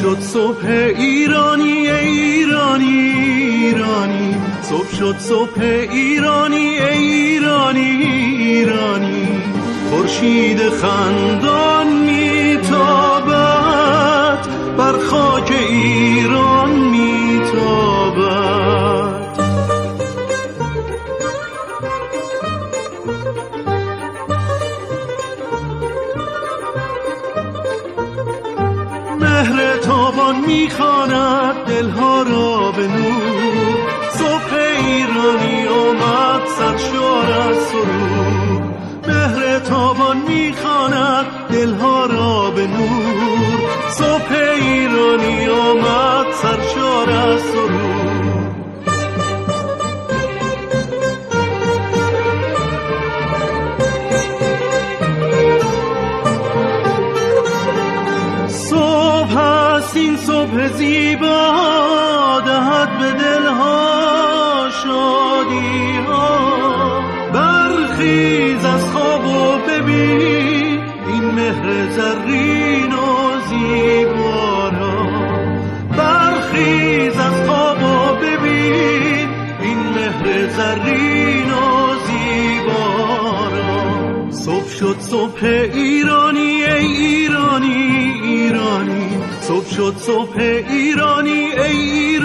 شد صبح ایرانی ای ایرانی ایرانی، صبح شد صبح ایرانی ای ایرانی ایرانی، خورشید خندان میتابد بر خاک ایران میتابد. مهر تابان میخواند دلها را به نور، صبح ایرانی آمد سرشار از سرور. مهر تابان میخواند دلها را به نور، صبح ایرانی آمد سرشار از سرور. صبح است این صبح زیبا، دهد به دلها شادی ها. برخیز از خواب و ببین این مهر زرین و زیبا را. برخیز از خواب و ببین این مهر زرین و زیبا را. صبح شد صبح ایرانی ای ایرانی ایرانی، صبح شد صبح ایرانی ای ایرانی.